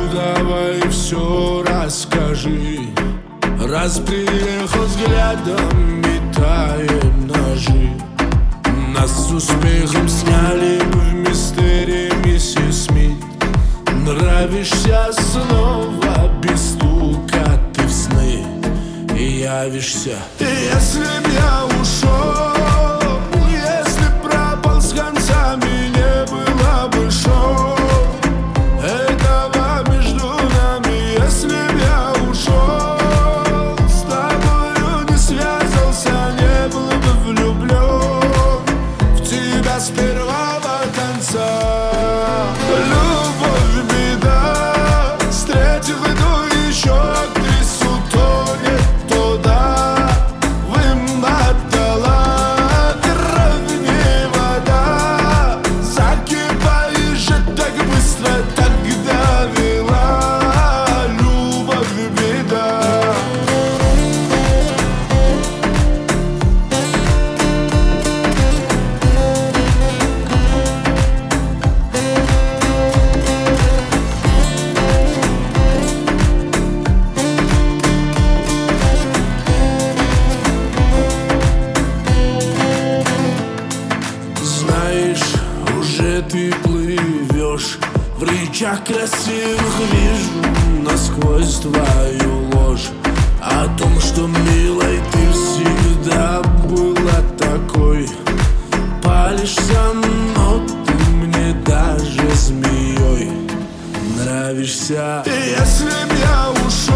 давай все расскажи. Раз приехал, взглядом метаем ножи. Нас с успехом сняли в мистерии миссис Смит. Нравишься снова, без стука ты в сны явишься. Если б я ушел, если б пропал с концами, не было бы шоу этого между нами. Если б я ушел, с тобою не связался, не был бы влюблен в тебя с первого конца. Любовь беда, встретив иду еще актрису, тонет туда, вымотала кровь не вода. Закипаешь же так быстро, так довела. Любовь беда. Знаешь, уже ты плывешь в речах красивых, вижу насквозь твою ложь. О том, что, милой, ты всегда была такой. Палишься, но ты мне даже змеей нравишься. Если б я ушел,